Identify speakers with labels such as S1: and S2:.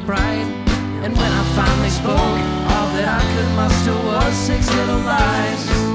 S1: bright. And when I finally spoke, all that I could muster was 6 little lies.